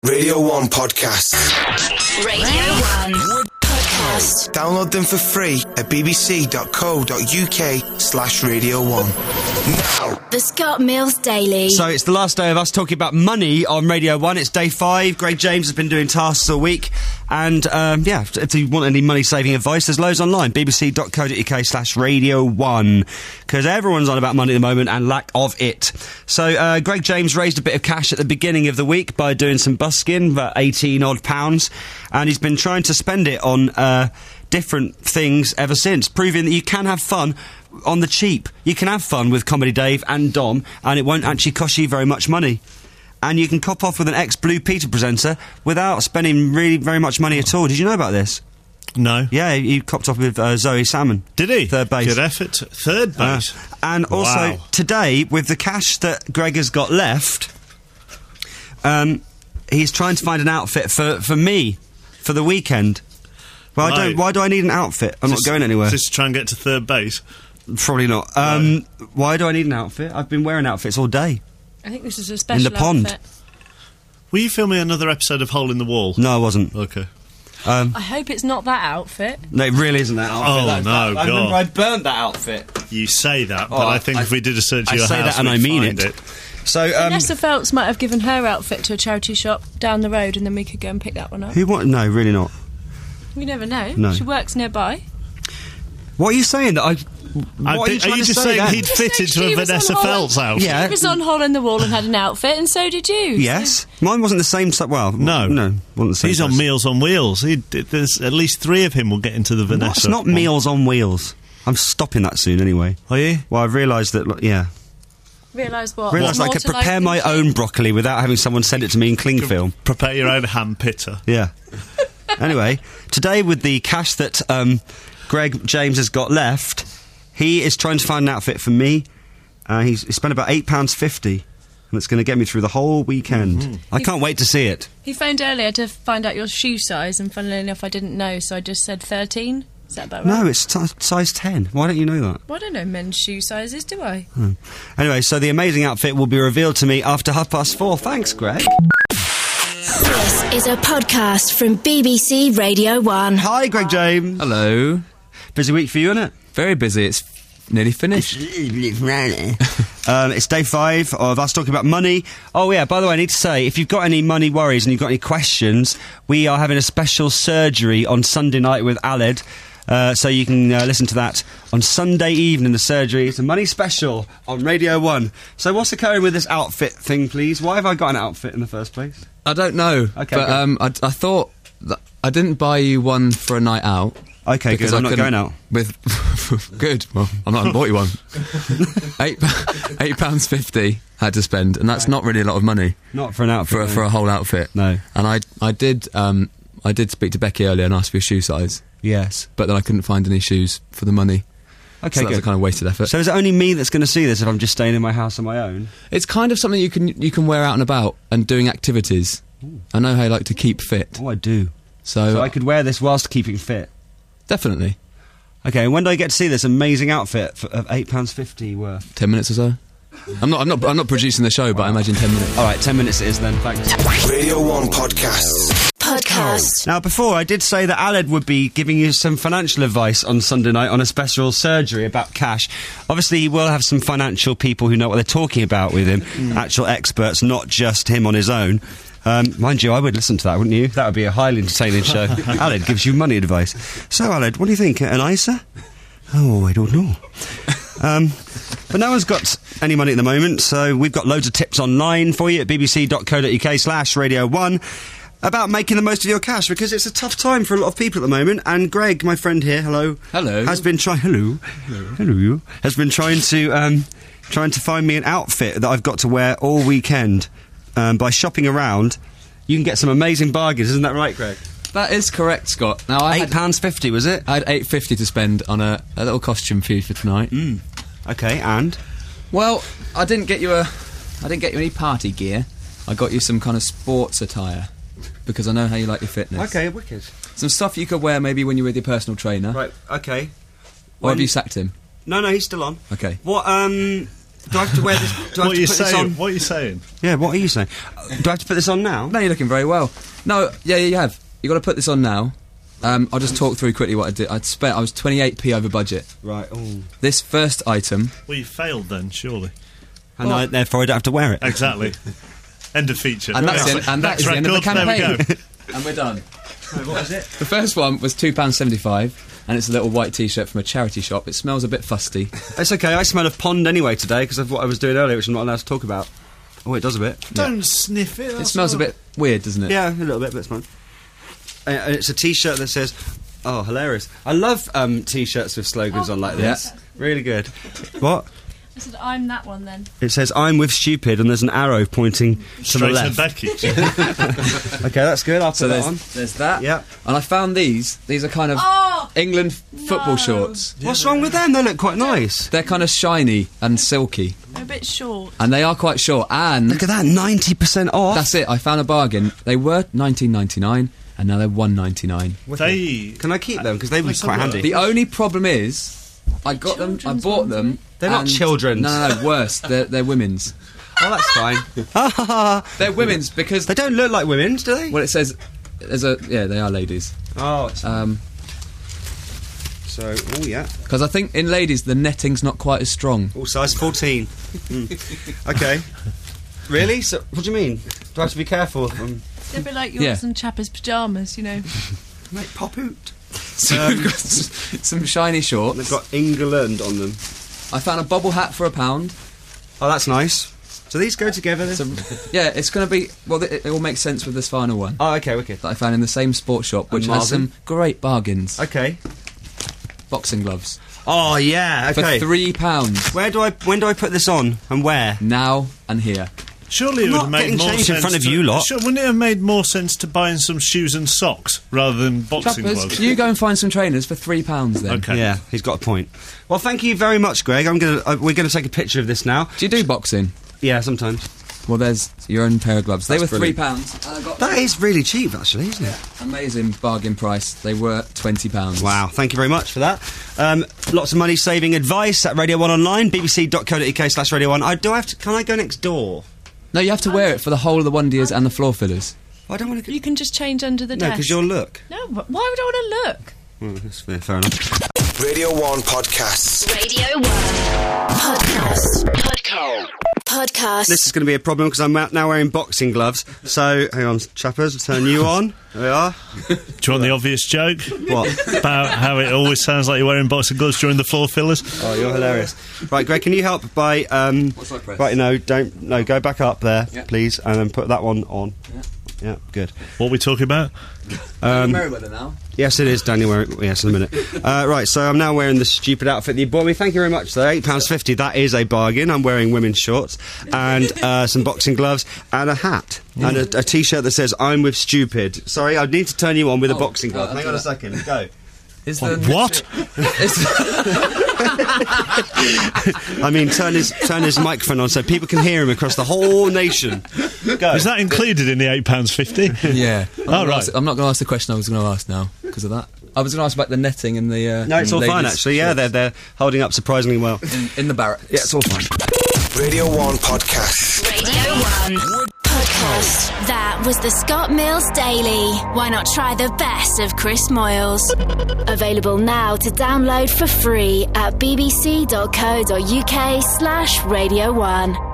Radio 1 Podcast. Radio 1 Podcast. Download them for free at bbc.co.uk/Radio 1. Now. The Scott Mills Daily. So it's the last day of us talking about money on Radio 1. It's day 5. Greg James has been doing tasks all week. And, if you want any money-saving advice, there's loads online. bbc.co.uk/Radio 1. Because everyone's on about money at the moment and lack of it. So, Greg James raised a bit of cash at the beginning of the week by doing some busking, about 18 odd pounds. And he's been trying to spend it on, different things ever since, proving that you can have fun on the cheap. You can have fun with Comedy Dave and Dom, and it won't actually cost you very much money. And you can cop off with an ex-Blue Peter presenter without spending really very much money at all. Did you know about this? No. Yeah, he copped off with Zoe Salmon. Did he? Third base. Good effort. Third base. And also, today, with the cash that Greg has got left, he's trying to find an outfit for me, for the weekend. Well, Right. why do I need an outfit? I'm not going anywhere. Just to try and get to third base. Probably not. Why do I need an outfit? I've been wearing outfits all day. I think this is a special In the pond. outfit. Were you filming another episode of Hole in the Wall? No, I wasn't. Okay. I hope it's not that outfit. No, it really isn't that outfit. Oh, That's no, I God. remember I burnt that outfit. You say that, but Oh, I think if we did a search of your I say house, that and I we'd mean find it. So, Vanessa Phelps might have given her outfit to a charity shop down the road, and then we could go and pick that one up. who want? No, really not. You never know. No. She works nearby. What are you saying? That I? What are you Are trying you to just say saying then? he'd fit She into a was Vanessa on Phelps outfit? Yeah. She was on Hole in the Wall and had an outfit, and so did you. Yes, mine wasn't the same. Well, No. wasn't the same. He's on size. Meals on Wheels. There's at least 3 of him will get into the Vanessa. It's not one. Meals on Wheels. I'm stopping that soon anyway. Are you? Well, I've realised that. Yeah, Realise what? realised I More could to life prepare than my you. own broccoli without having someone send it to me in cling film. Prepare your own ham pitter. Yeah. Anyway, today with the cash that Greg James has got left, he is trying to find an outfit for me. He spent about £8.50, and it's going to get me through the whole weekend. I can't wait to see it. He phoned earlier to find out your shoe size, and funnily enough, I didn't know, so I just said 13. Is that about right? No, it's size 10. Why don't you know that? Well, I don't know men's shoe sizes, do I? Anyway, so the amazing outfit will be revealed to me after 4:30. Thanks, Greg. This is a podcast from BBC Radio 1. Hi, Greg James. Hello. Busy week for you, isn't it? Very busy. It's nearly finished. It's day 5 of us talking about money. Oh, yeah, by the way, I need to say, if you've got any money worries and you've got any questions, we are having a special surgery on Sunday night with Aled. So you can listen to that on Sunday evening, the surgery. It's a money special on Radio 1. So what's occurring with this outfit thing, please? Why have I got an outfit in the first place? I don't know. Okay, but I thought that I didn't buy you one for a night out. Okay, because good. I'm I not couldn't- going out. With good. Well, I'm not bought you one. £8.50 had to spend, and that's not really a lot of money Not for an outfit. for a whole outfit. No. And I did speak to Becky earlier and ask for your shoe size, Yes. but then I couldn't find any shoes for the money. Okay, So that's a good. kind of wasted effort. So is it only me that's going to see this if I'm just staying in my house on my own? It's kind of something you can wear out and about and doing activities. I know how you like to keep fit, Oh, I do. so, So I could wear this whilst keeping fit. definitely Okay, and when do I get to see this amazing outfit of £8.50 worth? 10 minutes or so. I'm not producing the show, but I imagine 10 minutes. All right, 10 minutes it is then. Thanks. Radio 1 Podcasts. Podcast. Now, before, I did say that Aled would be giving you some financial advice on Sunday night on a special surgery about cash. Obviously, he will have some financial people who know what they're talking about with him, actual experts, not just him on his own. Mind you, I would listen to that, wouldn't you? That would be a highly entertaining show. Aled gives you money advice. So, Aled, what do you think? An ISA? Oh, I don't know. But no one's got any money at the moment, so we've got loads of tips online for you at bbc.co.uk/Radio 1 about making the most of your cash, because it's a tough time for a lot of people at the moment. And Greg, my friend here, hello, has been trying. Hello, has been trying to find me an outfit that I've got to wear all weekend. By shopping around, you can get some amazing bargains, isn't that right, Greg? That is correct, Scott. Now £8.50, was it? I had £8.50 to spend on a little costume for you for tonight. Okay, and Well, I didn't get you any party gear. I got you some kind of sports attire because I know how you like your fitness. okay, wicked. Some stuff you could wear maybe when you're with your personal trainer. Right, okay. Or have you sacked him? No, he's still on. Okay. What Do I have to wear this? Do I have What are to you put this saying? on? What are you saying? Yeah, what are you saying? Do I have to put this on now? No, you're looking very well. No, yeah, you have. You got to put this on now. I'll just talk through quickly what I did. I was 28p over budget. Right. Oh. This first item. Well, you failed then, surely. And therefore I don't have to wear it. Exactly. End of feature. And that's it. And that is the end of the Next record, there we campaign. go. And we're done. What is it? The first one was £2.75, and it's a little white T-shirt from a charity shop. It smells a bit fusty. It's okay. I smell of pond anyway today because of what I was doing earlier, which I'm not allowed to talk about. Oh, it does a bit. Don't sniff it. It smells a bit weird, doesn't it? Yeah, a little bit, but it's fine. And it's a T-shirt that says, "Oh, hilarious!" I love T-shirts with slogans on like this. Really good. What? I said, I'm that one then. It says, "I'm with stupid," and there's an arrow pointing to the Straight to left. Becky. Okay, that's good. I'll put So that on. there's that. Yeah. And I found these. These are kind of England football shorts. What's wrong with them? They look quite nice. They're kind of shiny and silky, They're a bit short. and they are quite short. And Look at that, 90% off. that's it. I found a bargain. They were $19.99, and now they're $1.99. They. Can I keep them? Because they would be quite handy. The only problem is, I got them. I Children's bought ones, them. aren't They're not and- children's. No, worse. They're women's. Oh, that's fine. They're women's because They don't look like women's, do they? well, it says there's they are ladies. Oh, it's so. Oh yeah. Because I think in ladies the netting's not quite as strong. All size 14. Okay. Really? So, what do you mean? Do I have to be careful? They're a bit like yours Yeah. and Chapper's pyjamas, you know. Mate, pop out. So we've got some shiny shorts. They've got England on them. I found a bobble hat for £1. Oh, that's nice. So these go together. So, yeah, it's going to be well. It all makes sense with this final one Oh, okay, wicked. that I found in the same sports shop, which And has Marvin? some great bargains. Okay. Boxing gloves Oh yeah. for Okay. £3 When do I put this on and where? now and here. Surely it I'm would not have made getting more changed in sense. front of you lot. Wouldn't it have made more sense to buy in some shoes and socks rather than boxing Chappers, gloves? you go and find some trainers for £3 then. Okay. Yeah, he's got a point. Well, thank you very much, Greg. We're gonna take a picture of this now. Do you do boxing? Yeah, sometimes. Well, there's your own pair of gloves. They were That's brilliant. £3. And I got That is really cheap, actually, isn't it? amazing bargain price. They were £20. Wow, thank you very much for that. Lots of money saving advice at Radio 1 online, bbc.co.uk/Radio 1. Can I go next door? No, you have to wear it for the whole of the one deers and the floor fillers. I don't want to. You can just change under the No, desk. because you'll look. No, but why would I want to look? That's fair enough. Radio 1 Podcasts. Radio 1 Podcast. This is going to be a problem because I'm now wearing boxing gloves. So, hang on, chappers, I'll turn you on. There we are. Do you want the obvious joke? What? About how it always sounds like you're wearing boxing gloves during the floor fillers? Oh, you're hilarious. Right, Greg, can you help by... What do I press? Right, no, go back up there, Yeah. please, and then put that one on. Yeah, good. What are we talking about? Merriweather now. Yes, it is, Daniel. Yes, in a minute. Right, so I'm now wearing the stupid outfit that you bought me. Thank you very much, though. £8.50, that is a bargain. I'm wearing women's shorts and some boxing gloves and a hat and a T-shirt that says, I'm with stupid. Sorry, I need to turn you on with a boxing glove. I'll Hang do on a that. second, go. Is What? I mean, turn his microphone on so people can hear him across the whole nation. Go. Is that included in the £8.50? Yeah. Oh, right. I'm not going to ask the question I was going to ask now because of that. I was going to ask about the netting and the. No, it's all fine, ladies' actually. Yeah, shorts. they're holding up surprisingly well. in the barracks. Yeah, it's all fine. Radio 1 Podcasts. Radio 1 Podcast. That was the Scott Mills Daily. Why not try the best of Chris Moyles? Available now to download for free at bbc.co.uk/Radio 1.